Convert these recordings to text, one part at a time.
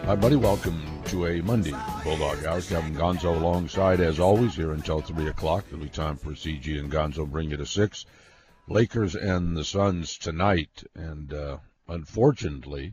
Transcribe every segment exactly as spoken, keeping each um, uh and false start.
Hi, buddy. Welcome to a Monday Bulldog Hour. Kevin Gonzo alongside, as always, here until three o'clock. It'll be time for C G and Gonzo bring you to six. Lakers and the Suns tonight. And uh, unfortunately,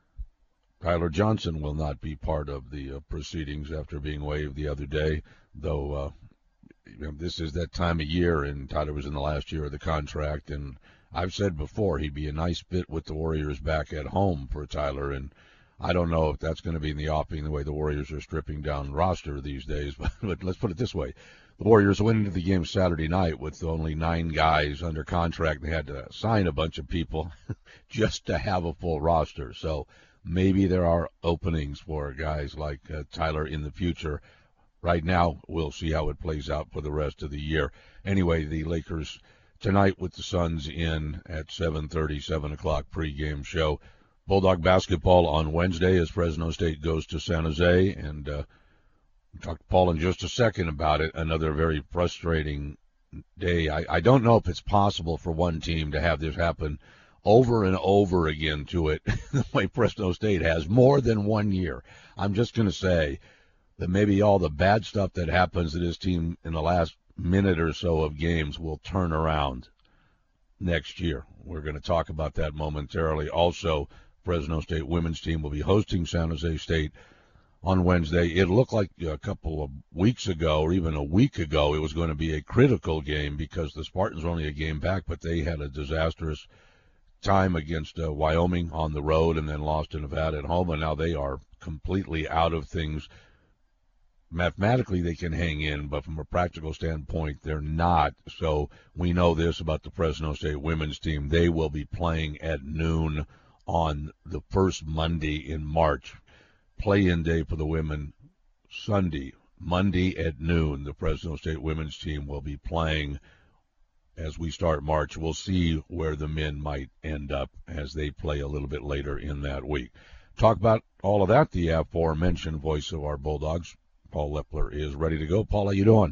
Tyler Johnson will not be part of the uh, proceedings after being waived the other day, though uh, you know, this is that time of year, and Tyler was in the last year of the contract. And I've said before he'd be a nice fit with the Warriors back at home for Tyler, and I don't know if that's going to be in the offing the way the Warriors are stripping down roster these days, but, but let's put it this way. The Warriors went into the game Saturday night with only nine guys under contract. They had to sign a bunch of people just to have a full roster. So maybe there are openings for guys like uh, Tyler in the future. Right now, we'll see how it plays out for the rest of the year. Anyway, the Lakers tonight with the Suns in at seven thirty, seven o'clock pregame show. Bulldog basketball on Wednesday as Fresno State goes to San Jose, and uh, we'll talk to Paul in just a second about it. Another very frustrating day. I, I don't know if it's possible for one team to have this happen over and over again to it the way Fresno State has more than one year. I'm just going to say that maybe all the bad stuff that happens to this team in the last minute or so of games will turn around next year. We're going to talk about that momentarily. Also, Fresno State women's team will be hosting San Jose State on Wednesday. It looked like a couple of weeks ago, or even a week ago, it was going to be a critical game because the Spartans were only a game back, but they had a disastrous time against uh, Wyoming on the road and then lost to Nevada at home, and now they are completely out of things. Mathematically, they can hang in, but from a practical standpoint, they're not. So we know this about the Fresno State women's team. They will be playing at noon on the first Monday in March. Play-in day for the women Sunday. Monday at noon, the Fresno State women's team will be playing as we start March. We'll see where the men might end up as they play a little bit later in that week. Talk about all of that, the aforementioned voice of our Bulldogs, Paul Lepler, is ready to go. Paul, how you doing?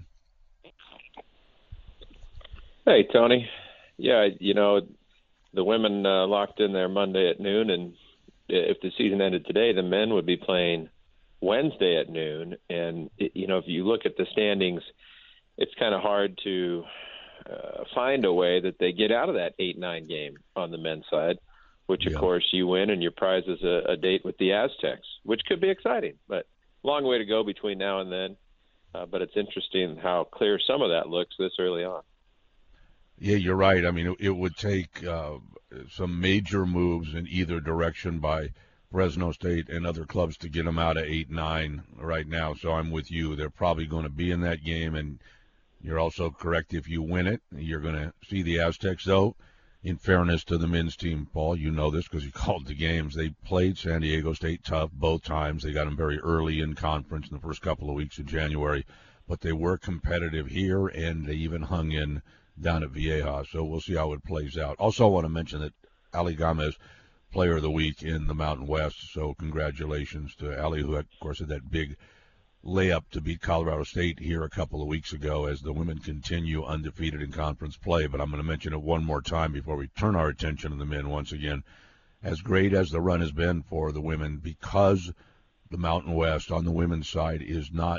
Hey, Tony. Yeah, you know, the women uh, locked in there Monday at noon, and if the season ended today, the men would be playing Wednesday at noon. And, you know, if you look at the standings, it's kind of hard to uh, find a way that they get out of that eight nine game on the men's side, which, of yeah. course, you win, and your prize is a, a date with the Aztecs, which could be exciting. But long way to go between now and then. Uh, but it's interesting how clear some of that looks this early on. Yeah, you're right. I mean, it, it would take uh, some major moves in either direction by Fresno State and other clubs to get them out of eight nine right now. So I'm with you. They're probably going to be in that game, and you're also correct. If you win it, you're going to see the Aztecs, though. In fairness to the men's team, Paul, you know this because you called the games. They played San Diego State tough both times. They got them very early in conference in the first couple of weeks of January, but they were competitive here, and they even hung in down at Vieja, so we'll see how it plays out. Also, I want to mention that Ali Gomez, Player of the Week in the Mountain West, so congratulations to Ali, who, had, of course, had that big layup to beat Colorado State here a couple of weeks ago as the women continue undefeated in conference play. But I'm going to mention it one more time before we turn our attention to the men once again. As great as the run has been for the women, because the Mountain West on the women's side is not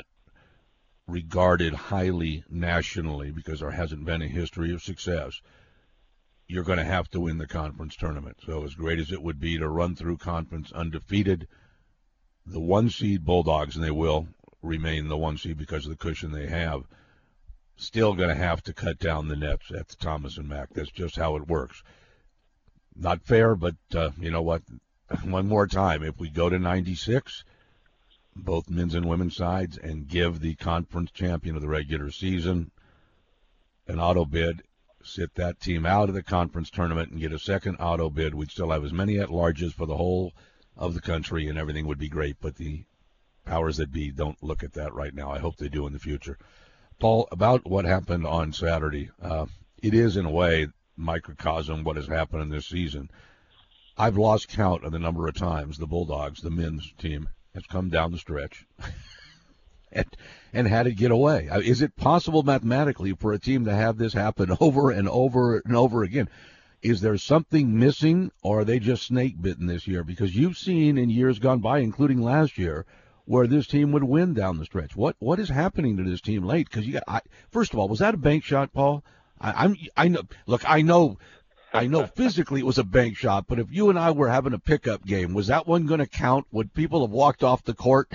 regarded highly nationally because there hasn't been a history of success, you're going to have to win the conference tournament. So as great as it would be to run through conference undefeated, the one seed Bulldogs, and they will remain the one seed because of the cushion they have, still going to have to cut down the nets at the Thomas and Mack. That's just how it works. Not fair, but uh, you know what? One more time, if we go to ninety-six, both men's and women's sides, and give the conference champion of the regular season an auto bid, sit that team out of the conference tournament and get a second auto bid, we'd still have as many at-larges for the whole of the country, and everything would be great. But the powers that be don't look at that right now. I hope they do in the future. Paul, about what happened on Saturday, uh, it is, in a way, microcosm what has happened in this season. I've lost count of the number of times the Bulldogs, the men's team, has come down the stretch and, and had it get away. Is it possible mathematically for a team to have this happen over and over and over again? Is there something missing, or are they just snake bitten this year? Because you've seen in years gone by, including last year, where this team would win down the stretch. What what is happening to this team late? Because you got, I, first of all, was that a bank shot, Paul? I, I'm I know. Look, I know. I know physically it was a bank shot, but if you and I were having a pickup game, was that one going to count? Would people have walked off the court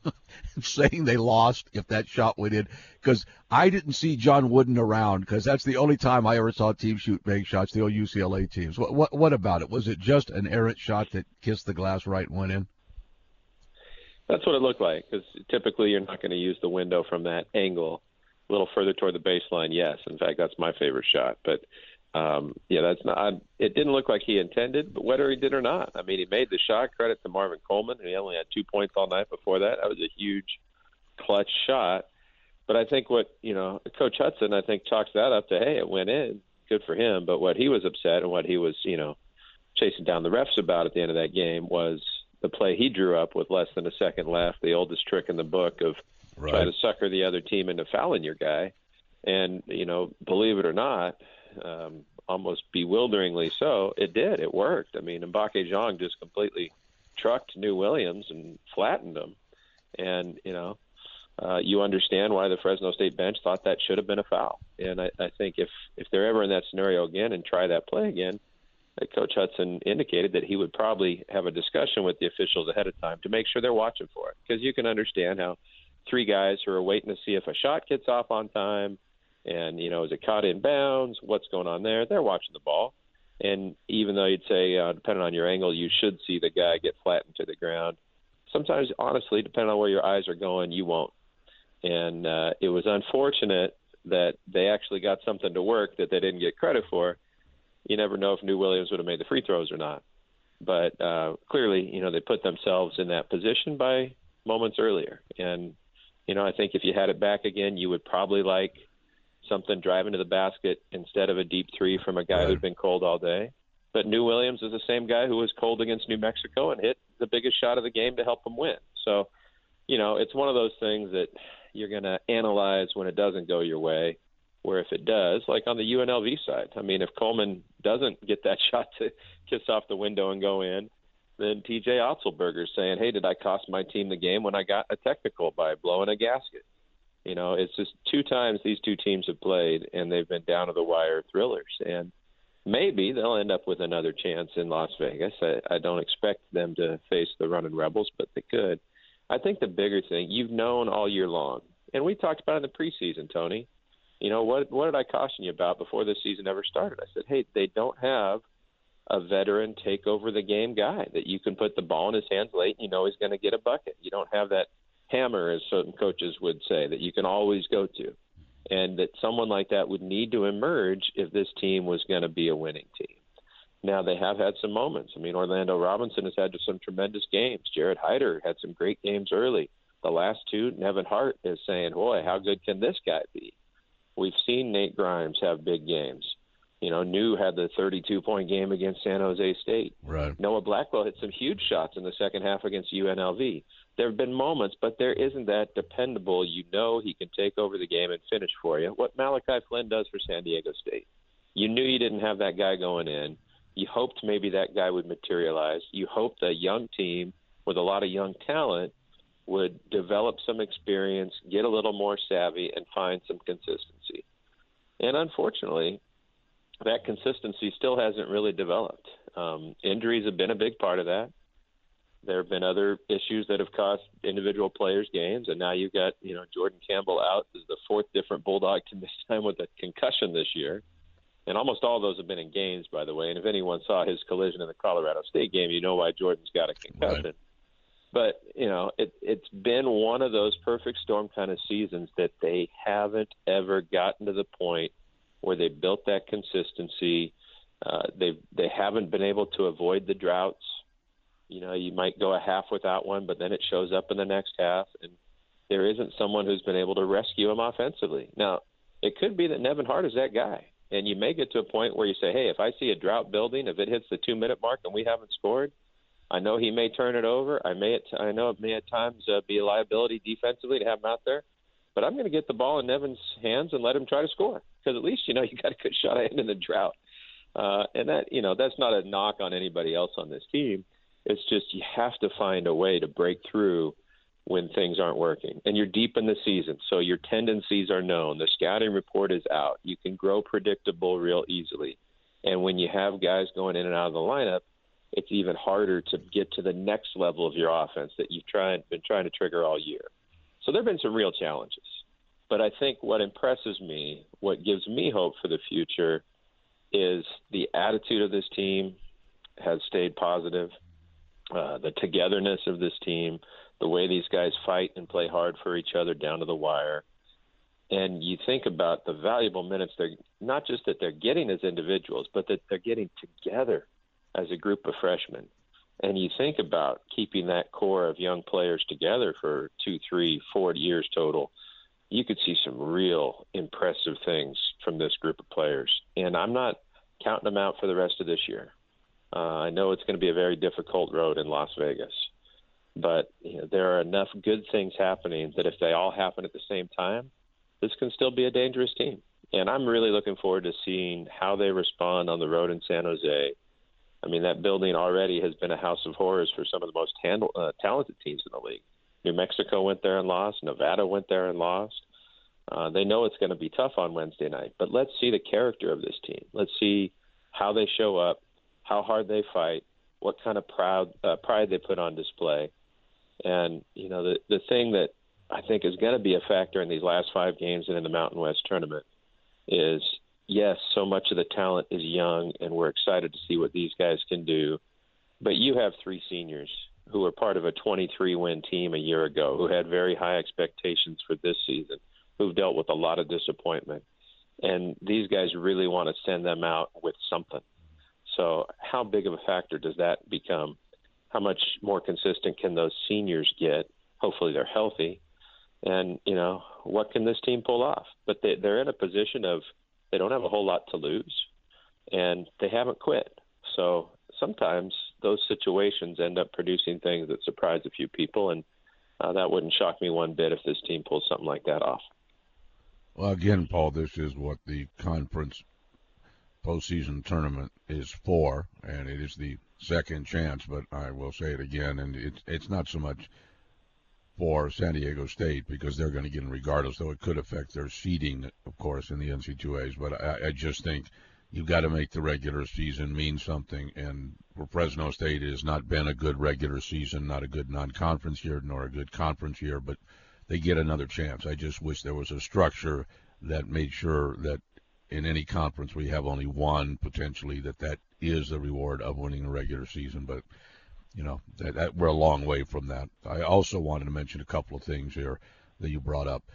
saying they lost if that shot went in? Because I didn't see John Wooden around, because that's the only time I ever saw teams shoot bank shots, the old U C L A teams. What, what, what about it? Was it just an errant shot that kissed the glass right and went in? That's what it looked like, because typically you're not going to use the window from that angle. A little further toward the baseline, yes. In fact, that's my favorite shot. But Um, yeah, that's not. It didn't look like he intended, but whether he did or not, I mean, he made the shot. Credit to Marvin Coleman. He only had two points all night before that. That was a huge, clutch shot. But I think what you know, Coach Hudson, I think chalks that up to, hey, it went in, good for him. But what he was upset and what he was, you know, chasing down the refs about at the end of that game was the play he drew up with less than a second left, the oldest trick in the book of right. trying to sucker the other team into fouling your guy. And you know, believe it or not. Um, almost bewilderingly so, it did. It worked. I mean, Mbake Jong just completely trucked New Williams and flattened him. And, you know, uh, you understand why the Fresno State bench thought that should have been a foul. And I, I think if, if they're ever in that scenario again and try that play again, uh, Coach Hudson indicated that he would probably have a discussion with the officials ahead of time to make sure they're watching for it. Because you can understand how three guys who are waiting to see if a shot gets off on time, and, you know, is it caught in bounds? What's going on there? They're watching the ball. And even though you'd say, uh, depending on your angle, you should see the guy get flattened to the ground. Sometimes, honestly, depending on where your eyes are going, you won't. And uh, it was unfortunate that they actually got something to work that they didn't get credit for. You never know if New Williams would have made the free throws or not. But uh, clearly, you know, they put themselves in that position by moments earlier. And, you know, I think if you had it back again, you would probably like something driving to the basket instead of a deep three from a guy right. who'd been cold all day. But New Williams is the same guy who was cold against New Mexico and hit the biggest shot of the game to help them win. So, you know, it's one of those things that you're going to analyze when it doesn't go your way, where if it does, like on the U N L V side, I mean, if Coleman doesn't get that shot to kiss off the window and go in, then T J Otzelberger's saying, hey, did I cost my team the game when I got a technical by blowing a gasket? You know, it's just two times these two teams have played, and they've been down to the wire thrillers. And maybe they'll end up with another chance in Las Vegas. I, I don't expect them to face the running Rebels, but they could. I think the bigger thing, you've known all year long, and we talked about it in the preseason, Tony. You know, what, what did I caution you about before this season ever started? I said, hey, they don't have a veteran take over the game guy that you can put the ball in his hands late and you know he's going to get a bucket. You don't have that hammer, as certain coaches would say, that you can always go to, and that someone like that would need to emerge if this team was going to be a winning team. Now, they have had some moments. I mean, Orlando Robinson has had some tremendous games. Jared Hyder had some great games early. The last two, Nevin Hart is saying, boy, how good can this guy be? We've seen Nate Grimes have big games. You know, New had the thirty-two point game against San Jose State. Right. Noah Blackwell hit some huge shots in the second half against U N L V. There have been moments, but there isn't that dependable, you know he can take over the game and finish for you. What Malachi Flynn does for San Diego State. You knew you didn't have that guy going in. You hoped maybe that guy would materialize. You hoped a young team with a lot of young talent would develop some experience, get a little more savvy, and find some consistency. And unfortunately, that consistency still hasn't really developed. Um, injuries have been a big part of that. There have been other issues that have cost individual players games, and now you've got, you know, Jordan Campbell out as the fourth different Bulldog to miss time with a concussion this year. And almost all those have been in games, by the way. And if anyone saw his collision in the Colorado State game, you know why Jordan's got a concussion. Right. But, you know, it, it's been one of those perfect storm kind of seasons that they haven't ever gotten to the point where they built that consistency. Uh, they they haven't been able to avoid the droughts. You know, you might go a half without one, but then it shows up in the next half, and there isn't someone who's been able to rescue them offensively. Now, it could be that Nevin Hart is that guy, and you may get to a point where you say, hey, if I see a drought building, if it hits the two-minute mark and we haven't scored, I know he may turn it over. I may, at t- I know it may at times uh, be a liability defensively to have him out there, but I'm going to get the ball in Nevin's hands and let him try to score, because at least, you know, you got a good shot at ending the drought. Uh, and that, you know, that's not a knock on anybody else on this team. It's just you have to find a way to break through when things aren't working. And you're deep in the season, so your tendencies are known. The scouting report is out. You can grow predictable real easily. And when you have guys going in and out of the lineup, it's even harder to get to the next level of your offense that you've tried, been trying to trigger all year. So there have been some real challenges. But I think what impresses me, what gives me hope for the future, is the attitude of this team has stayed positive. Uh, the togetherness of this team, the way these guys fight and play hard for each other down to the wire. And you think about the valuable minutes they're not just that they're getting as individuals, but that they're getting together as a group of freshmen. And you think about keeping that core of young players together for two, three, four years total. You could see some real impressive things from this group of players. And I'm not counting them out for the rest of this year. Uh, I know it's going to be a very difficult road in Las Vegas. But you know, there are enough good things happening that if they all happen at the same time, this can still be a dangerous team. And I'm really looking forward to seeing how they respond on the road in San Jose. I mean, that building already has been a house of horrors for some of the most handle, uh, talented teams in the league. New Mexico went there and lost. Nevada went there and lost. Uh, they know it's going to be tough on Wednesday night. But let's see the character of this team. Let's see how they show up, how hard they fight, what kind of proud, uh, pride they put on display. And, you know, the, the thing that I think is going to be a factor in these last five games and in the Mountain West tournament is, yes, so much of the talent is young, and we're excited to see what these guys can do. But you have three seniors who were part of a twenty-three win team a year ago, who had very high expectations for this season, who've dealt with a lot of disappointment. And these guys really want to send them out with something. So how big of a factor does that become? How much more consistent can those seniors get? Hopefully they're healthy. And, you know, what can this team pull off? But they, they're in a position of they don't have a whole lot to lose, and they haven't quit. So sometimes those situations end up producing things that surprise a few people, and uh, that wouldn't shock me one bit if this team pulls something like that off. Well, again, Paul, this is what the conference postseason tournament is for, and it is the second chance, but I will say it again, and it's, it's not so much for San Diego State because they're going to get in regardless, though it could affect their seeding, of course, in the N C double A's. But I, I just think you've got to make the regular season mean something. And for Fresno State, it has not been a good regular season, not a good non-conference year, nor a good conference year, but they get another chance. I just wish there was a structure that made sure that in any conference where you have only one, potentially, that that is the reward of winning a regular season. But You know, that, that we're a long way from that. I also wanted to mention a couple of things here that you brought up.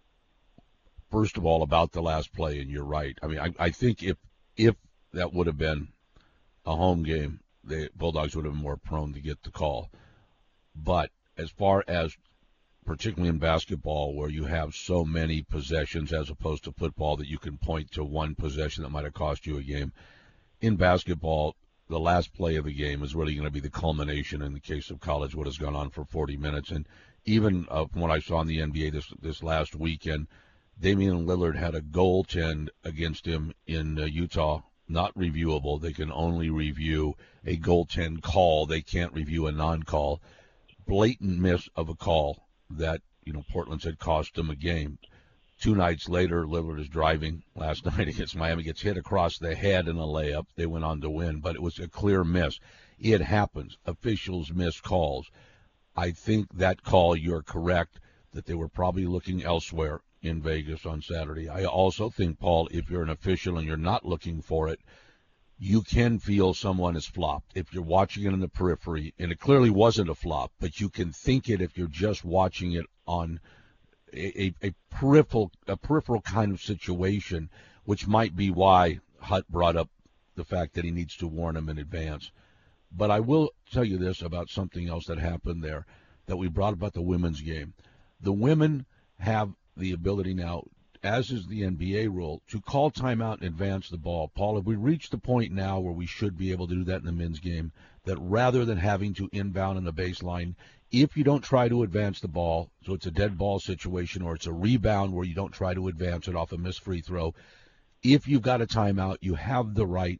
First of all, about the last play, and you're right. I mean, I, I think if if that would have been a home game, the Bulldogs would have been more prone to get the call. But as far as particularly in basketball where you have so many possessions as opposed to football that you can point to one possession that might have cost you a game, in basketball, the last play of the game is really going to be the culmination in the case of college, what has gone on for forty minutes. And even uh, from what I saw in the N B A this this last weekend, Damian Lillard had a goaltend against him in uh, Utah, not reviewable. They can only review a goaltend call. They can't review a non-call. Blatant miss of a call that, you know, Portland said cost them a game. Two nights later, Lillard is driving last night against Miami, gets hit across the head in a layup. They went on to win, but it was a clear miss. It happens. Officials miss calls. I think that call, you're correct, that they were probably looking elsewhere in Vegas on Saturday. I also think, Paul, if you're an official and you're not looking for it, you can feel someone is flopped. If you're watching it in the periphery, and it clearly wasn't a flop, but you can think it if you're just watching it on A, a peripheral a peripheral kind of situation, which might be why Hutt brought up the fact that he needs to warn him in advance. But I will tell you this about something else that happened there that we brought about the women's game. The women have the ability now, as is the N B A rule, to call timeout and advance the ball. Paul, have we reached the point now where we should be able to do that in the men's game, that rather than having to inbound in the baseline, if you don't try to advance the ball, so it's a dead ball situation or it's a rebound where you don't try to advance it off a missed free throw, if you've got a timeout, you have the right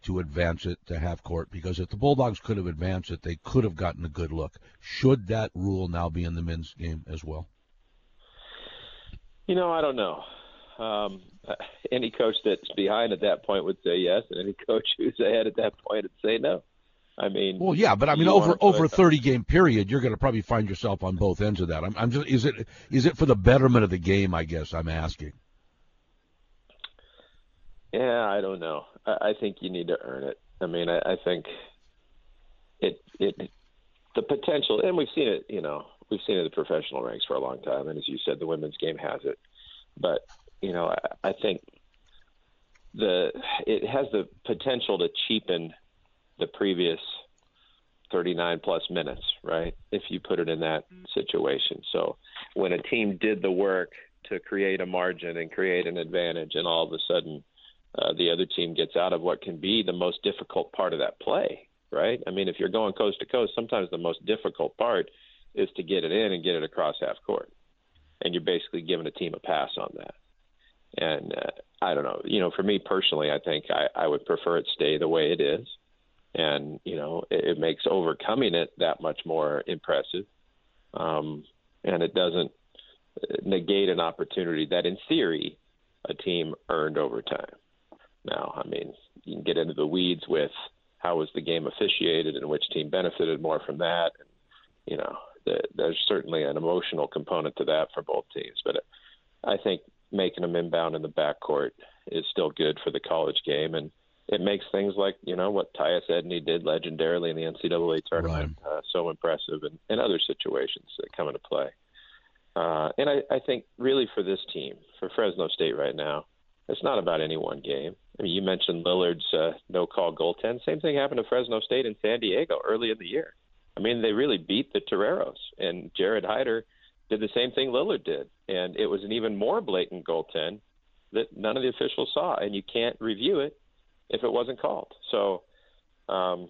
to advance it to half court? Because if the Bulldogs could have advanced it, they could have gotten a good look. Should that rule now be in the men's game as well? You know, I don't know. Um, any coach that's behind at that point would say yes, and any coach who's ahead at that point would say no. I mean, well, yeah, but I mean, over over a thirty game period, you're going to probably find yourself on both ends of that. I'm, I'm just, is it is it for the betterment of the game? I guess I'm asking. Yeah, I don't know. I, I think you need to earn it. I mean, I, I think it it the potential, and we've seen it. You know, we've seen it in the professional ranks for a long time, and as you said, the women's game has it. But you know, I, I think the it has the potential to cheapen the previous thirty-nine plus minutes, right? If you put it in that situation. So when a team did the work to create a margin and create an advantage, and all of a sudden uh, the other team gets out of what can be the most difficult part of that play, right? I mean, if you're going coast to coast, sometimes the most difficult part is to get it in and get it across half court. And you're basically giving a team a pass on that. And uh, I don't know, you know, for me personally, I think I, I would prefer it stay the way it is. And, you know, it, it makes overcoming it that much more impressive. Um, and it doesn't negate an opportunity that, in theory, a team earned over time. Now, I mean, you can get into the weeds with how was the game officiated and which team benefited more from that. And, you know, the, there's certainly an emotional component to that for both teams. But I think making them inbound in the backcourt is still good for the college game. And it makes things like, you know, what Tyus Edney did legendarily in the N C double A tournament right. uh, so impressive, and, and other situations that come into play. Uh, and I, I think really for this team, for Fresno State right now, it's not about any one game. I mean, you mentioned Lillard's uh, no-call goaltend. Same thing happened to Fresno State in San Diego early in the year. I mean, they really beat the Toreros, and Jared Hyder did the same thing Lillard did. And it was an even more blatant goaltend that none of the officials saw, and you can't review it if it wasn't called. So, um,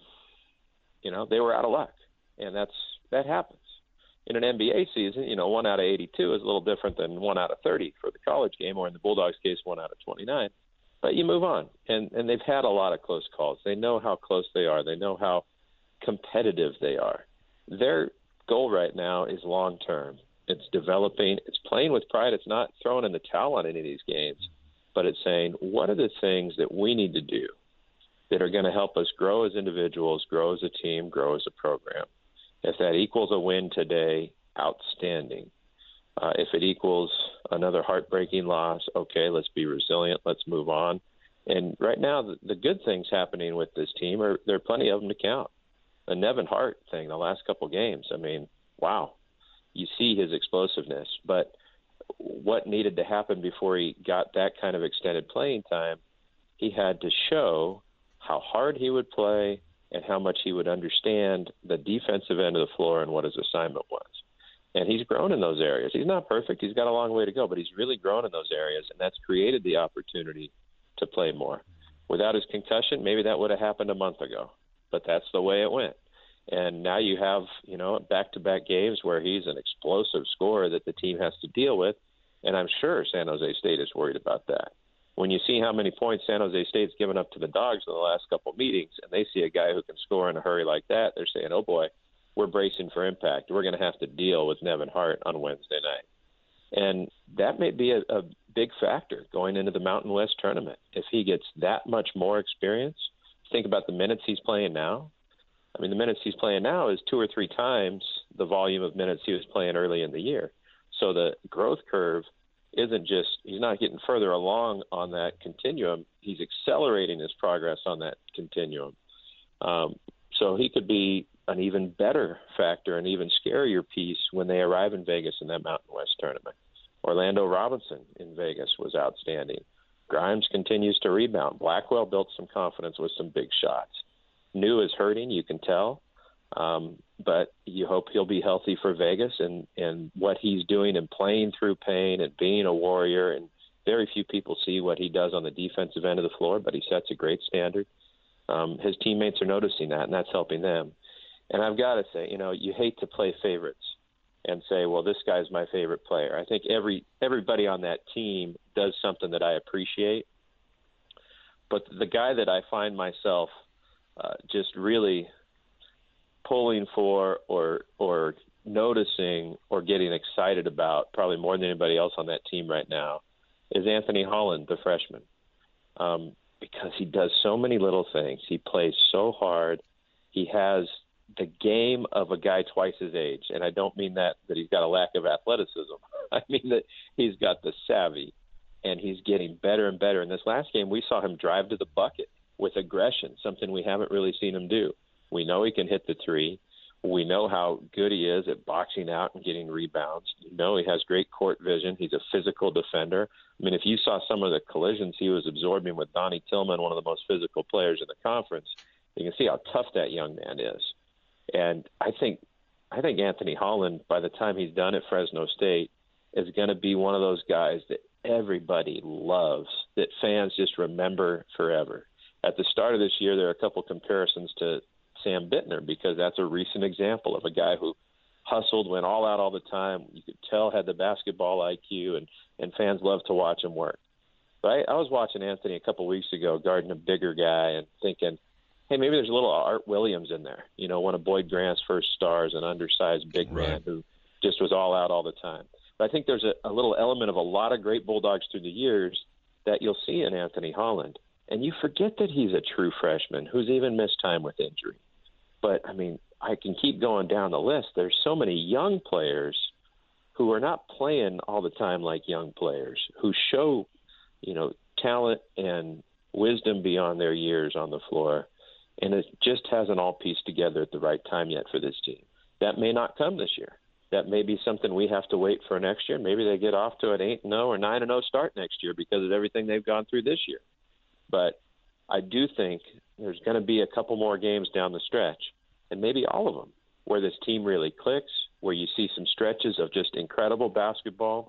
you know, they were out of luck, and that's that happens. In an N B A season, you know, one out of eighty-two is a little different than one out of thirty for the college game, or in the Bulldogs' case, one out of twenty-nine. But you move on, and, and they've had a lot of close calls. They know how close they are. They know how competitive they are. Their goal right now is long-term. It's developing. It's playing with pride. It's not throwing in the towel on any of these games. But it's saying, what are the things that we need to do that are going to help us grow as individuals, grow as a team, grow as a program? If that equals a win today, outstanding. Uh, if it equals another heartbreaking loss, okay, let's be resilient. Let's move on. And right now, the, the good things happening with this team, are there are plenty of them to count. The Nevin Hart thing, the last couple games, I mean, wow. You see his explosiveness, but what needed to happen before he got that kind of extended playing time, he had to show how hard he would play and how much he would understand the defensive end of the floor and what his assignment was. And he's grown in those areas. He's not perfect. He's got a long way to go, but he's really grown in those areas, and that's created the opportunity to play more. Without his concussion, maybe that would have happened a month ago, but that's the way it went. And now you have, you know, back-to-back games where he's an explosive scorer that the team has to deal with, and I'm sure San Jose State is worried about that. When you see how many points San Jose State's given up to the Dogs in the last couple of meetings, and they see a guy who can score in a hurry like that, they're saying, oh, boy, we're bracing for impact. We're going to have to deal with Nevin Hart on Wednesday night. And that may be a, a big factor going into the Mountain West tournament. If he gets that much more experience, think about the minutes he's playing now. I mean, the minutes he's playing now is two or three times the volume of minutes he was playing early in the year. So the growth curve isn't just – he's not getting further along on that continuum. He's accelerating his progress on that continuum. Um, so he could be an even better factor, an even scarier piece when they arrive in Vegas in that Mountain West tournament. Orlando Robinson in Vegas was outstanding. Grimes continues to rebound. Blackwell built some confidence with some big shots. New is hurting, you can tell, um, but you hope he'll be healthy for Vegas, and, and what he's doing and playing through pain and being a warrior, and very few people see what he does on the defensive end of the floor, but he sets a great standard. Um, his teammates are noticing that, and that's helping them. And I've got to say, you know, you hate to play favorites and say, well, this guy's my favorite player. I think every everybody on that team does something that I appreciate. but the guy that I find myself uh, just really pulling for or or noticing or getting excited about, probably more than anybody else on that team right now, is Anthony Holland, the freshman, um, because he does so many little things. He plays so hard. He has the game of a guy twice his age, and I don't mean that that he's got a lack of athleticism. I mean that he's got the savvy, and he's getting better and better. In this last game, we saw him drive to the bucket with aggression, something we haven't really seen him do. We know he can hit the three. We know how good he is at boxing out and getting rebounds. You know he has great court vision. He's a physical defender. I mean, if you saw some of the collisions he was absorbing with Donnie Tillman, one of the most physical players in the conference, you can see how tough that young man is. And I think I think Anthony Holland, by the time he's done at Fresno State, is going to be one of those guys that everybody loves, that fans just remember forever. At the start of this year, there are a couple comparisons to Sam Bittner, because that's a recent example of a guy who hustled, went all out all the time. You could tell had the basketball I Q, and, and fans love to watch him work. But I, I was watching Anthony a couple weeks ago guarding a bigger guy and thinking, hey, maybe there's a little Art Williams in there, you know, one of Boyd Grant's first stars, an undersized big Right. man who just was all out all the time. But I think there's a, a little element of a lot of great Bulldogs through the years that you'll see in Anthony Holland. And you forget that he's a true freshman who's even missed time with injury. But, I mean, I can keep going down the list. There's so many young players who are not playing all the time like young players, who show, you know, talent and wisdom beyond their years on the floor. And it just hasn't all pieced together at the right time yet for this team. That may not come this year. That may be something we have to wait for next year. Maybe they get off to an eight and oh or nine and oh start next year because of everything they've gone through this year. But I do think there's going to be a couple more games down the stretch, and maybe all of them, where this team really clicks, where you see some stretches of just incredible basketball.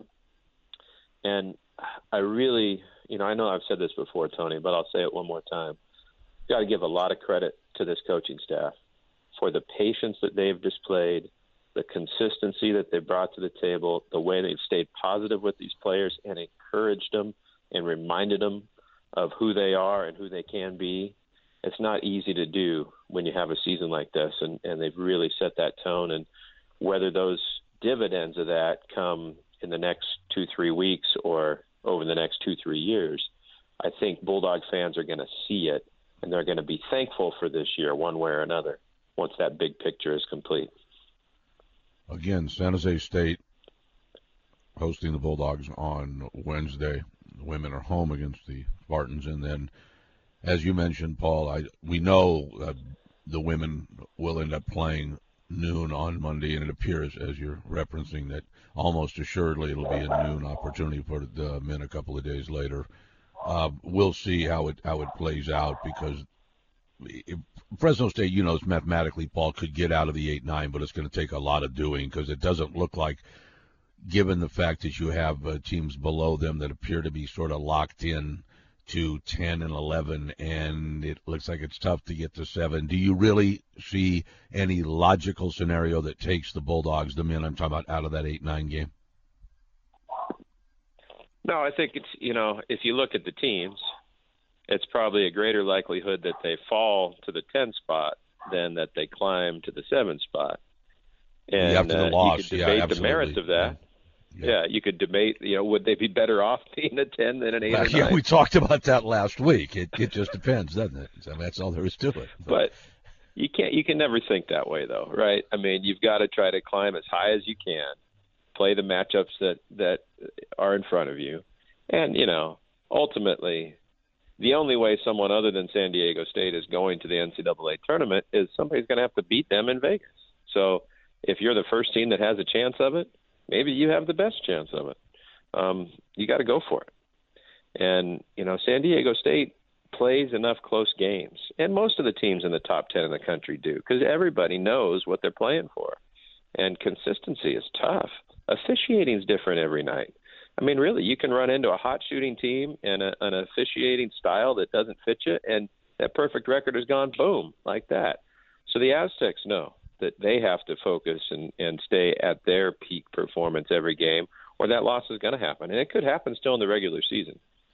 And I really, you know, I know I've said this before, Tony, but I'll say it one more time. Got to give a lot of credit to this coaching staff for the patience that they've displayed, the consistency that they brought to the table, the way they've stayed positive with these players and encouraged them and reminded them of who they are and who they can be. It's not easy to do when you have a season like this, and, and they've really set that tone. And whether those dividends of that come in the next two, three weeks or over the next two, three years, I think Bulldog fans are going to see it, and they're going to be thankful for this year one way or another once that big picture is complete. Again, San Jose State hosting the Bulldogs on Wednesday. The women are home against the Spartans, and then, as you mentioned, Paul, I we know uh, the women will end up playing noon on Monday, and it appears, as you're referencing, that almost assuredly it'll be a noon opportunity for the men a couple of days later. Uh, we'll see how it how it plays out, because if Fresno State, you know, is mathematically, Paul, could get out of the eight nine, but it's going to take a lot of doing, because it doesn't look like, given the fact that you have uh, teams below them that appear to be sort of locked in to ten and eleven, and it looks like it's tough to get to seven. Do you really see any logical scenario that takes the Bulldogs, the men I'm talking about, out of that eight nine game? No, I think it's, you know, if you look at the teams, it's probably a greater likelihood that they fall to the ten spot than that they climb to the seven spot. And after the uh, loss, you could debate yeah, the merits of that. Yeah. Yeah. yeah, you could debate, you know, would they be better off being a ten than an eight Uh, or yeah, nine? we talked about that last week. It it just depends, doesn't it? So that's all there is to it. But you can't, you can never think that way, though, right? I mean, you've got to try to climb as high as you can, play the matchups that, that are in front of you. And, you know, ultimately, the only way someone other than San Diego State is going to the N C double A tournament is somebody's going to have to beat them in Vegas. So if you're the first team that has a chance of it, maybe you have the best chance of it. Um, you got to go for it. And, you know, San Diego State plays enough close games, and most of the teams in the top ten in the country do, because everybody knows what they're playing for. And consistency is tough. Officiating is different every night. I mean, really, you can run into a hot shooting team and a, an officiating style that doesn't fit you, and that perfect record has gone boom like that. So the Aztecs know that they have to focus and, and stay at their peak performance every game, or that loss is going to happen. And it could happen still in the regular season.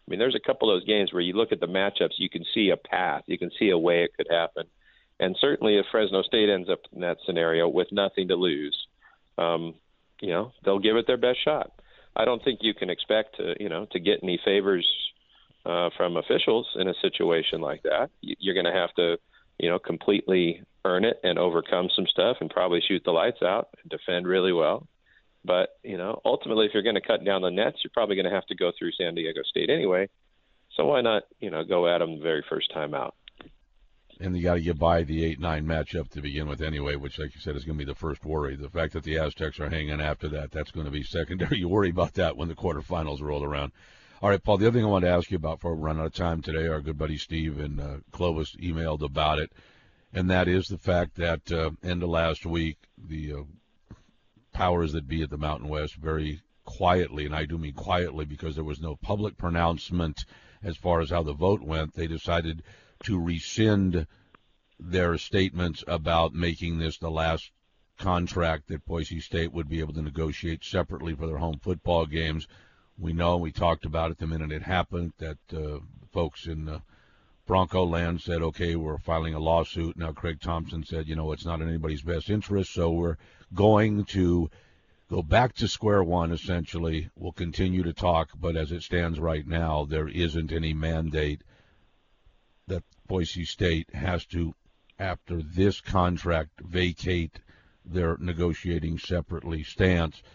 I mean, there's a couple of those games where you look at the matchups, you can see a path, you can see a way it could happen. And certainly if Fresno State ends up in that scenario with nothing to lose, um, you know, they'll give it their best shot. I don't think you can expect to, you know, to get any favors uh, from officials in a situation like that. You're going to have to, you know, completely earn it and overcome some stuff and probably shoot the lights out and defend really well. But, you know, ultimately, if you're going to cut down the nets, you're probably going to have to go through San Diego State anyway. So why not, you know, go at them the very first time out? And you got to get by the eight nine matchup to begin with anyway, which, like you said, is going to be the first worry. The fact that the Aztecs are hanging after that, that's going to be secondary. You worry about that when the quarterfinals roll around. All right, Paul, the other thing I wanted to ask you about before we run out of time today, our good buddy Steve and uh, Clovis emailed about it, and that is the fact that uh, end of last week, the uh, powers that be at the Mountain West very quietly, and I do mean quietly because there was no public pronouncement as far as how the vote went, they decided to rescind their statements about making this the last contract that Boise State would be able to negotiate separately for their home football games. We know, we talked about it the minute it happened, that uh, folks in uh, Bronco land said, okay, we're filing a lawsuit. Now Craig Thompson said, you know, it's not in anybody's best interest, so we're going to go back to square one, essentially. We'll continue to talk, but as it stands right now, there isn't any mandate that Boise State has to, after this contract, vacate their negotiating separately stance.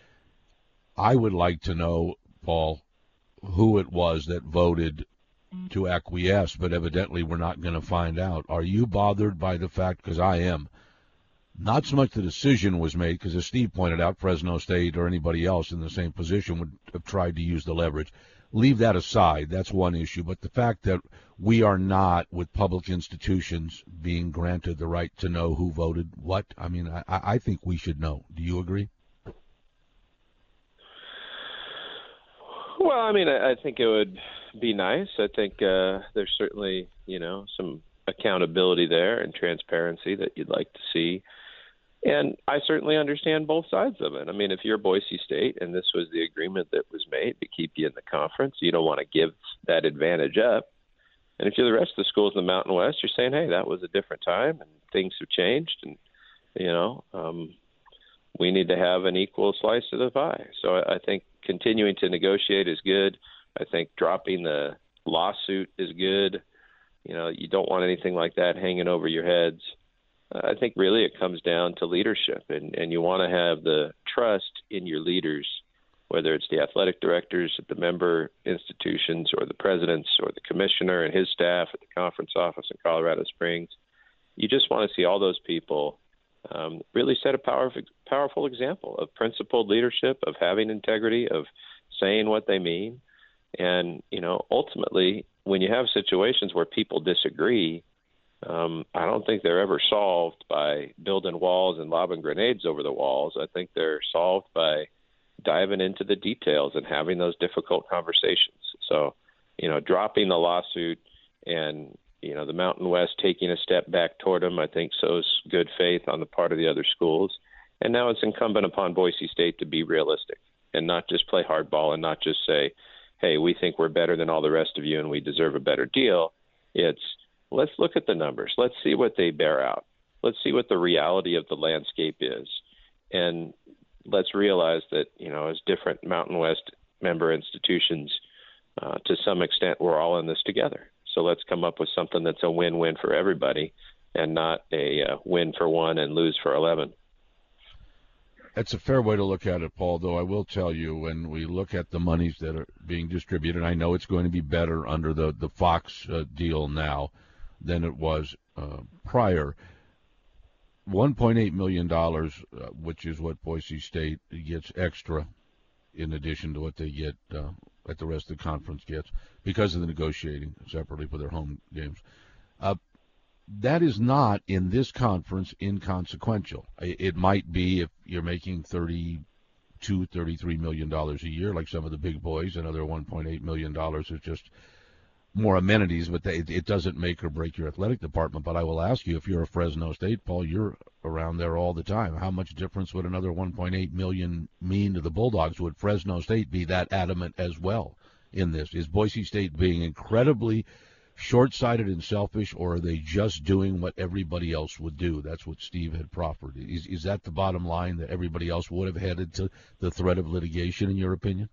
I would like to know, Paul, who it was that voted to acquiesce, but evidently we're not going to find out. Are you bothered by the fact, because I am, not so much the decision was made, because as Steve pointed out, Fresno State or anybody else in the same position would have tried to use the leverage. Leave that aside. That's one issue. But the fact that we are not, with public institutions, being granted the right to know who voted what, I mean, I, I think we should know. Do you agree? Well, I mean, I, I think it would be nice. I think uh, there's certainly, you know, some accountability there and transparency that you'd like to see. And I certainly understand both sides of it. I mean, if you're Boise State and this was the agreement that was made to keep you in the conference, you don't want to give that advantage up. And if you're the rest of the schools in the Mountain West, you're saying, hey, that was a different time and things have changed. And, you know, um, we need to have an equal slice of the pie. So I, I think continuing to negotiate is good. I think dropping the lawsuit is good. You know, you don't want anything like that hanging over your heads. I think really it comes down to leadership, and, and you want to have the trust in your leaders, whether it's the athletic directors at the member institutions or the presidents or the commissioner and his staff at the conference office in Colorado Springs. You just want to see all those people um, really set a powerful, powerful example of principled leadership, of having integrity, of saying what they mean. And, you know, ultimately, when you have situations where people disagree, Um, I don't think they're ever solved by building walls and lobbing grenades over the walls. I think they're solved by diving into the details and having those difficult conversations. So, you know, dropping the lawsuit and, you know, the Mountain West taking a step back toward them, I think shows good faith on the part of the other schools. And now it's incumbent upon Boise State to be realistic and not just play hardball and not just say, hey, we think we're better than all the rest of you and we deserve a better deal. It's, let's look at the numbers. Let's see what they bear out. Let's see what the reality of the landscape is. And let's realize that, you know, as different Mountain West member institutions, uh, to some extent, we're all in this together. So let's come up with something that's a win-win for everybody and not a uh, win for one and lose for eleven. That's a fair way to look at it, Paul, though I will tell you, when we look at the monies that are being distributed, I know it's going to be better under the, the Fox uh, deal now than it was uh, prior. one point eight million dollars, uh, which is what Boise State gets extra in addition to what they get uh, that the rest of the conference gets because of the negotiating separately for their home games. Uh, that is not, in this conference, inconsequential. It might be if you're making thirty-two, thirty-three million dollars a year, like some of the big boys. Another one point eight million dollars is just more amenities, but they, it doesn't make or break your athletic department. But I will ask you, if you're a Fresno State, Paul, you're around there all the time. How much difference would another one point eight million dollars mean to the Bulldogs? Would Fresno State be that adamant as well in this? Is Boise State being incredibly short-sighted and selfish, or are they just doing what everybody else would do? That's what Steve had proffered. Is, is that the bottom line, that everybody else would have headed to the threat of litigation, in your opinion?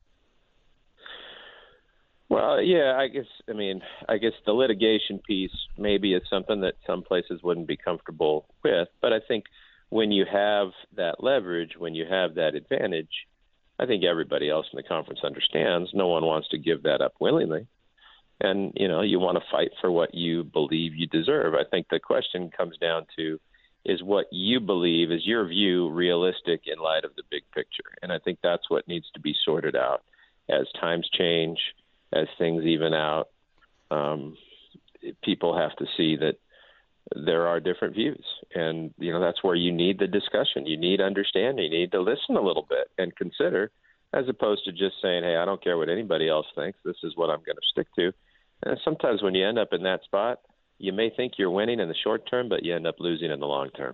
Well, yeah, I guess, I mean, I guess the litigation piece maybe is something that some places wouldn't be comfortable with. But I think when you have that leverage, when you have that advantage, I think everybody else in the conference understands no one wants to give that up willingly. And, you know, you want to fight for what you believe you deserve. I think the question comes down to, is what you believe, is your view realistic in light of the big picture? And I think that's what needs to be sorted out as times change, as things even out. Um, people have to see that there are different views. And, you know, that's where you need the discussion. You need understanding. You need to listen a little bit and consider, as opposed to just saying, hey, I don't care what anybody else thinks. This is what I'm going to stick to. And sometimes when you end up in that spot, you may think you're winning in the short term, but you end up losing in the long term.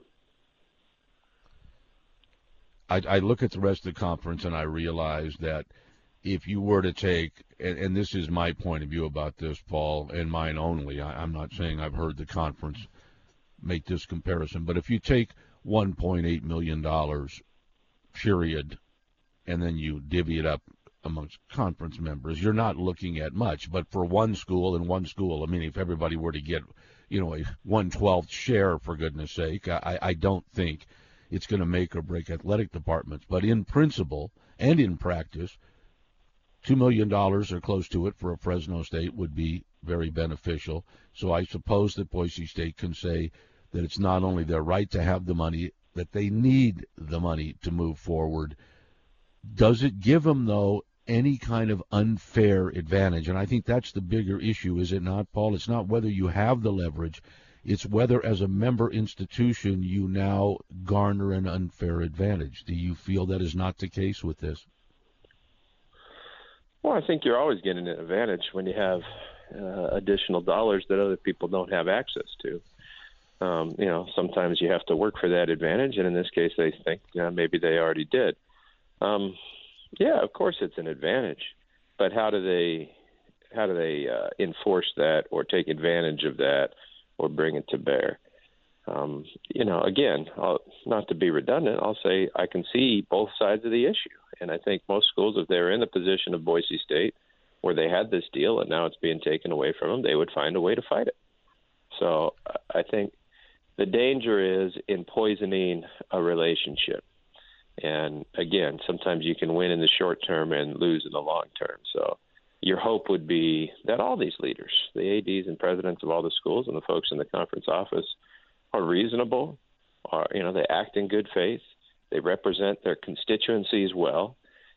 I, I look at the rest of the conference and I realize that if you were to take, and, and this is my point of view about this, Paul, and mine only, I, I'm not saying I've heard the conference make this comparison, but if you take one point eight million dollars, period, and then you divvy it up amongst conference members, you're not looking at much. But for one school and one school, I mean, if everybody were to get, you know, a one-twelfth share, for goodness sake, I, I don't think it's going to make or break athletic departments. But in principle and in practice, two million dollars or close to it for a Fresno State would be very beneficial. So I suppose that Boise State can say that it's not only their right to have the money, that they need the money to move forward. Does it give them, though, any kind of unfair advantage? And I think that's the bigger issue, is it not, Paul? It's not whether you have the leverage. It's whether, as a member institution, you now garner an unfair advantage. Do you feel that is not the case with this? Well, I think you're always getting an advantage when you have uh, additional dollars that other people don't have access to. Um, you know, sometimes you have to work for that advantage, and in this case, they think you know, maybe they already did. Um, yeah, of course, it's an advantage, but how do they how do they uh, enforce that or take advantage of that or bring it to bear? Um, you know, again, I'll, not to be redundant, I'll say I can see both sides of the issue. And I think most schools, if they were in the position of Boise State, where they had this deal and now it's being taken away from them, they would find a way to fight it. So I think the danger is in poisoning a relationship. And again, sometimes you can win in the short term and lose in the long term. So your hope would be that all these leaders, the A Ds and presidents of all the schools and the folks in the conference office, are reasonable, are, you know, they act in good faith, they represent their constituencies well,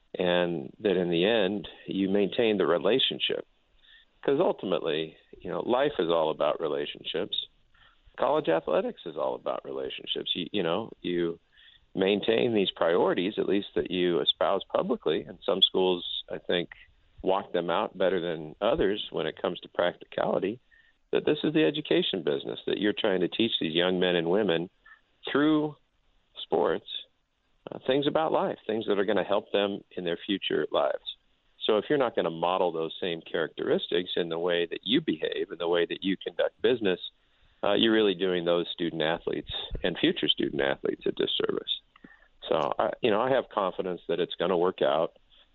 and that in the end, you maintain the relationship. Because ultimately, you know, life is all about relationships. College athletics is all about relationships. You, you know, you maintain these priorities, at least that you espouse publicly, and some schools, I think, walk them out better than others when it comes to practicality, that this is the education business, that you're trying to teach these young men and women through sports uh, things about life, things that are going to help them in their future lives. So if you're not going to model those same characteristics in the way that you behave, in the way that you conduct business, uh, you're really doing those student athletes and future student athletes a disservice. So, I, you know, I have confidence that it's going to work out.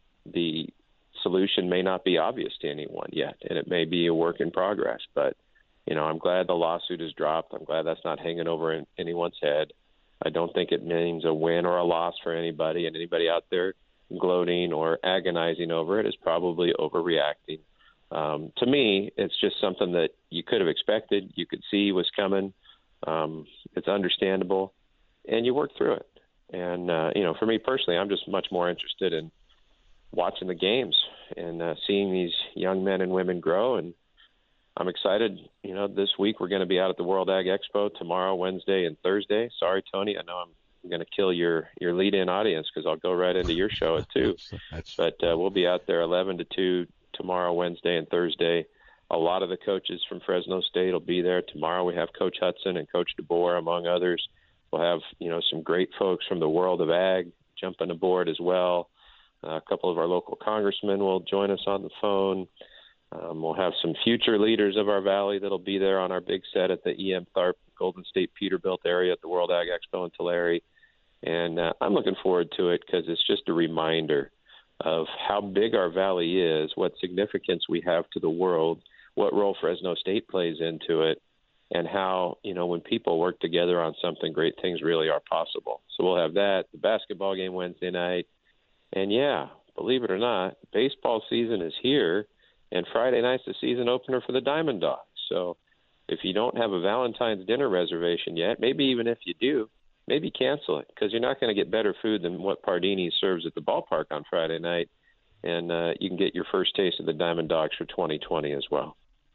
The solution may not be obvious to anyone yet, and it may be a work in progress. But, you know, I'm glad the lawsuit is dropped. I'm glad that's not hanging over in anyone's head. I don't think it means a win or a loss for anybody, and anybody out there gloating or agonizing over it is probably overreacting. Um, to me, it's just something that you could have expected, you could see was coming. Um, it's understandable, and you work through it. And, uh, you know, for me personally, I'm just much more interested in watching the games and uh, seeing these young men and women grow. And I'm excited, you know, this week we're going to be out at the World Ag Expo tomorrow, Wednesday, and Thursday. Sorry, Tony, I know I'm I'm going to kill your, your lead-in audience because I'll go right into your show at two. That's, that's... But uh, we'll be out there eleven to two tomorrow, Wednesday, and Thursday. A lot of the coaches from Fresno State will be there. Tomorrow we have Coach Hudson and Coach DeBoer, among others. We'll have, you know, some great folks from the world of ag jumping aboard as well. A couple of our local congressmen will join us on the phone. Um, we'll have some future leaders of our valley that'll be there on our big set at the E M Tharp Golden State Peterbilt area at the World Ag Expo in Tulare. And uh, I'm looking forward to it because it's just a reminder of how big our valley is, what significance we have to the world, what role Fresno State plays into it, and how, you know, when people work together on something, great things really are possible. So we'll have that, the basketball game Wednesday night. And, yeah, believe it or not, baseball season is here. And Friday night's the season opener for the Diamond Dogs. So if you don't have a Valentine's dinner reservation yet, maybe even if you do, maybe cancel it because you're not going to get better food than what Pardini serves at the ballpark on Friday night. And uh, you can get your first taste of the Diamond Dogs for twenty twenty as well.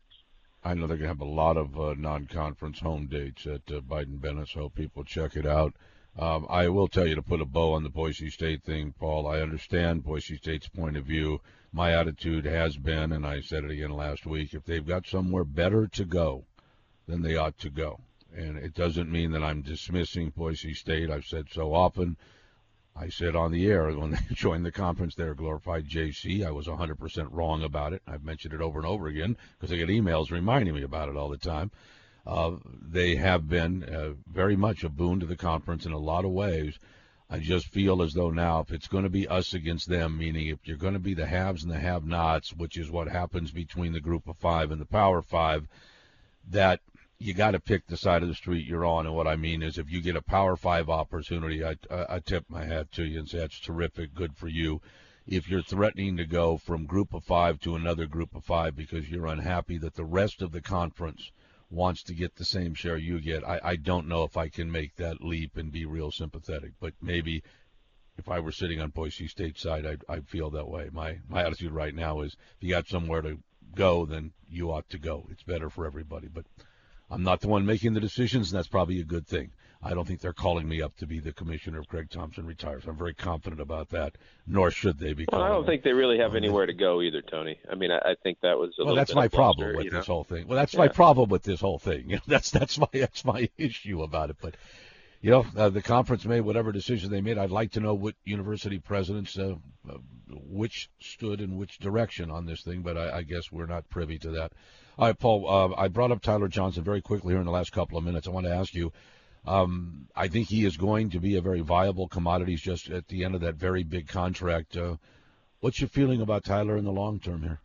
I know they're going to have a lot of uh, non-conference home dates at uh, Biden-Bennett, so people check it out. Um, I will tell you to put a bow on the Boise State thing, Paul. I understand Boise State's point of view. My attitude has been, and I said it again last week, if they've got somewhere better to go, then they ought to go. And it doesn't mean that I'm dismissing Boise State. I've said so often. I said on the air when they joined the conference, they're a glorified J C. I was one hundred percent wrong about it. I've mentioned it over and over again because I get emails reminding me about it all the time. Uh, they have been uh, very much a boon to the conference in a lot of ways. I just feel as though now if it's going to be us against them, meaning if you're going to be the haves and the have-nots, which is what happens between the group of five and the power five, that you got to pick the side of the street you're on. And what I mean is if you get a power five opportunity, I, I, I tip my hat to you and say that's terrific, good for you. If you're threatening to go from group of five to another group of five because you're unhappy that the rest of the conference wants to get the same share you get, I, I don't know if I can make that leap and be real sympathetic. But maybe if I were sitting on Boise State's side, I'd, I'd feel that way. My my attitude right now is if you got somewhere to go, then you ought to go. It's better for everybody. But I'm not the one making the decisions, and that's probably a good thing. I don't think they're calling me up to be the commissioner if Greg Thompson retires. I'm very confident about that, nor should they be. Well, I don't think they really have anywhere to go either, Tony. I mean, I, I think that was a well, little that's bit my of problem bluster, with you know? this whole thing. Well, that's yeah. my problem with this whole thing. You know, that's that's my that's my issue about it. But you know, uh, the conference made whatever decision they made. I'd like to know what university presidents uh, uh, which stood in which direction on this thing, but I, I guess we're not privy to that. All right, Paul, uh, I brought up Tyler Johnson very quickly here in the last couple of minutes. I want to ask you, um, I think he is going to be a very viable commodity. He's just at the end of that very big contract. Uh, what's your feeling about Tyler in the long term here?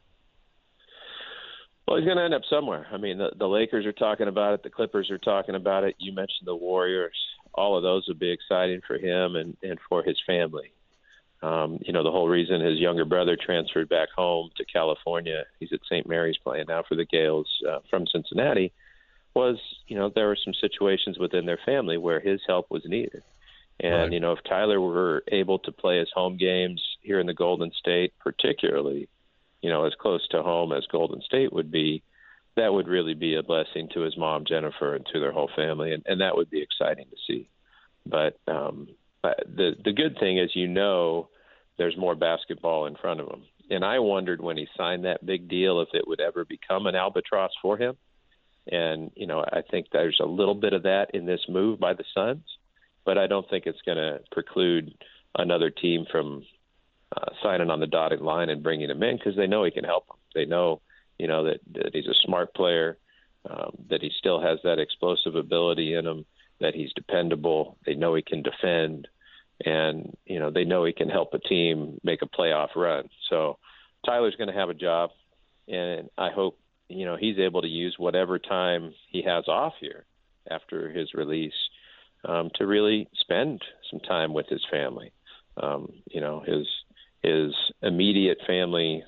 Well, he's going to end up somewhere. I mean, the, the Lakers are talking about it. The Clippers are talking about it. You mentioned the Warriors. All of those would be exciting for him and, and for his family. Um, you know, the whole reason his younger brother transferred back home to California, he's at Saint Mary's playing now for the Gales uh, from Cincinnati, was, you know, there were some situations within their family where his help was needed. And, right. you know, if Tyler were able to play his home games here in the Golden State, particularly, you know, as close to home as Golden State would be, that would really be a blessing to his mom, Jennifer, and to their whole family. And, and that would be exciting to see. But um, the the good thing is, you know, there's more basketball in front of him. And I wondered when he signed that big deal if it would ever become an albatross for him. And, you know, I think there's a little bit of that in this move by the Suns, but I don't think it's going to preclude another team from uh, signing on the dotted line and bringing him in because they know he can help them. They know, you know, that, that he's a smart player, um, that he still has that explosive ability in him, that he's dependable. They know he can defend, and, you know, they know he can help a team make a playoff run. So Tyler's going to have a job, and I hope, you know, he's able to use whatever time he has off here after his release um, to really spend some time with his family, um, you know, his his immediate family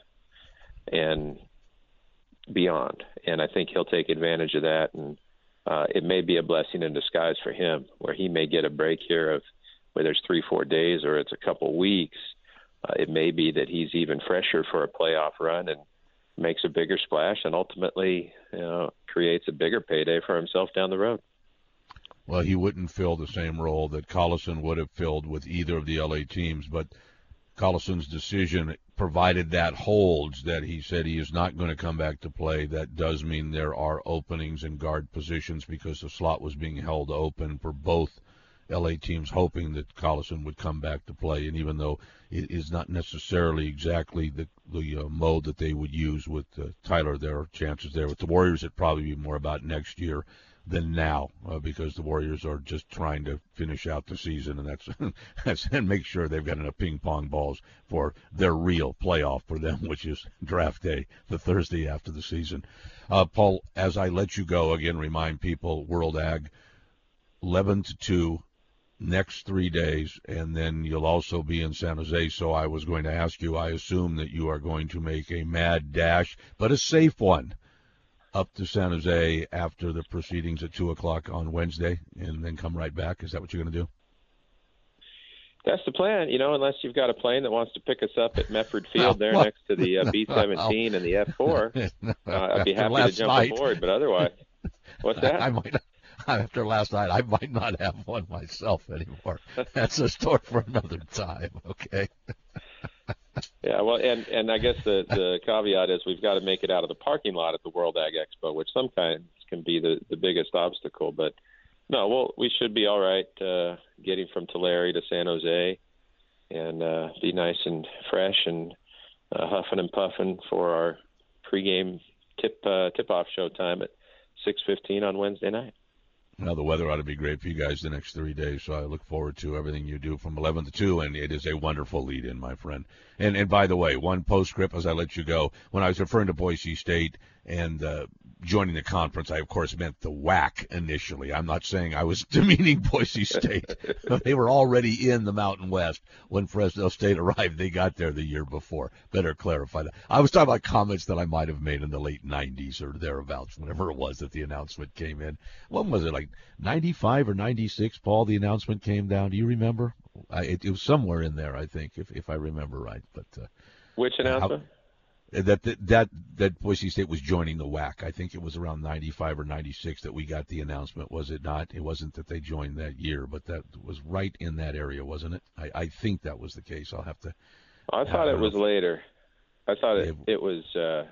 and beyond. And I think he'll take advantage of that, and uh, it may be a blessing in disguise for him, where he may get a break here of whether it's three, four days or it's a couple weeks. Uh, it may be that he's even fresher for a playoff run and makes a bigger splash and ultimately, you know, creates a bigger payday for himself down the road. Well, he wouldn't fill the same role that Collison would have filled with either of the L A teams, but Collison's decision, provided that holds, that he said he is not going to come back to play, that does mean there are openings in guard positions because the slot was being held open for both L A teams hoping that Collison would come back to play. And even though it is not necessarily exactly the the uh, mode that they would use with uh, Tyler, there are chances there. With the Warriors, it'd probably be more about next year than now, uh, because the Warriors are just trying to finish out the season, and that's, that's and make sure they've got enough ping pong balls for their real playoff for them, which is draft day, the Thursday after the season. Uh, Paul, as I let you go, again, remind people, World Ag, eleven to two, next three days, and then you'll also be in San Jose. So I was going to ask you, I assume that you are going to make a mad dash, but a safe one, up to San Jose after the proceedings at two o'clock on Wednesday, and then come right back. Is that what you're going to do? That's the plan, you know, unless you've got a plane that wants to pick us up at Mefford Field there well, next to the uh, B seventeen and the F four. Uh, I'd be happy to jump night. aboard, but otherwise, what's that? I, I might, after last night, I might not have one myself anymore. That's a story for another time, okay? Yeah, well, and, and I guess the, the caveat is we've got to make it out of the parking lot at the World Ag Expo, which sometimes can be the, the biggest obstacle. But, no, well, we should be all right uh, getting from Tulare to San Jose and uh, be nice and fresh and uh, huffing and puffing for our pregame tip, uh, tip-off show time at six fifteen on Wednesday night. Now, the weather ought to be great for you guys the next three days, so I look forward to everything you do from eleven to two, and it is a wonderful lead-in, my friend. And, and by the way, one postscript as I let you go. When I was referring to Boise State and uh, joining the conference, I, of course, meant the W A C initially. I'm not saying I was demeaning Boise State. They were already in the Mountain West when Fresno State arrived. They got there the year before. Better clarify that. I was talking about comments that I might have made in the late nineties or thereabouts, whenever it was that the announcement came in. When was it, like ninety-five or ninety-six, Paul, the announcement came down? Do you remember? I, it, it was somewhere in there, I think, if if I remember right. But uh, Which announcement? How, that, that that that Boise State was joining the W A C. I think it was around ninety-five or ninety-six that we got the announcement, was it not? It wasn't that they joined that year, but that was right in that area, wasn't it? I, I think that was the case. I'll have to. I thought it was later. I thought it, it was, uh,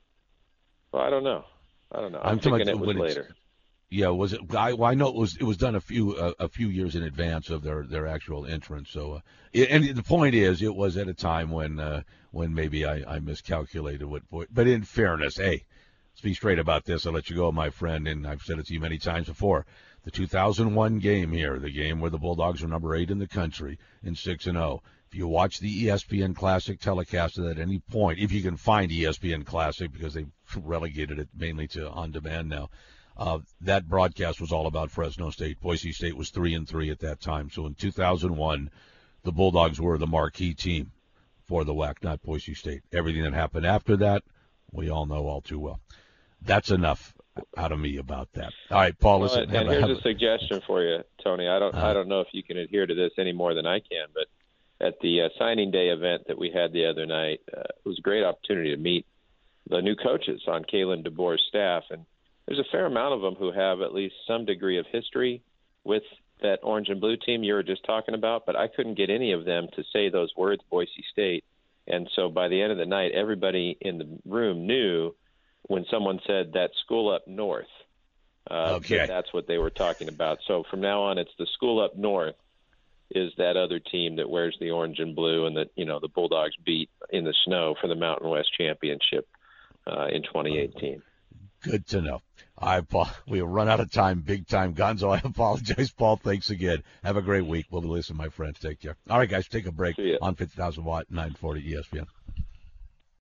well, I don't know. I don't know. I'm, I'm thinking it was later. Yeah, was it? I, well, I know it was. It was done a few uh, a few years in advance of their, their actual entrance. So, uh, it, and the point is, it was at a time when uh, when maybe I, I miscalculated what. But in fairness, hey, let's be straight about this. I'll let you go, my friend, and I've said it to you many times before. The two thousand one game here, the game where the Bulldogs are number eight in the country and six and zero. If you watch the E S P N Classic telecast at any point, if you can find E S P N Classic, because they've relegated it mainly to on demand now. Uh, that broadcast was all about Fresno State. Boise State was three and three at that time. So in two thousand one, the Bulldogs were the marquee team for the W A C, not Boise State. Everything that happened after that, we all know all too well. That's enough out of me about that. All right, Paul. Well, listen. And have here's a, a suggestion for you, Tony. I don't, uh, I don't know if you can adhere to this any more than I can, but at the uh, signing day event that we had the other night, uh, it was a great opportunity to meet the new coaches on Kalen DeBoer's staff, and there's a fair amount of them who have at least some degree of history with that orange and blue team you were just talking about, but I couldn't get any of them to say those words, Boise State. And so by the end of the night, everybody in the room knew when someone said that school up north, uh, okay. that that's what they were talking about. So from now on, it's the school up north is that other team that wears the orange and blue and that, you know, the Bulldogs beat in the snow for the Mountain West Championship uh, in twenty eighteen. Good to know. I we run out of time, big time. Gonzo, I apologize. Paul, thanks again. Have a great week. We'll listen, my friends. Take care. All right, guys, take a break on fifty thousand watt, nine forty E S P N.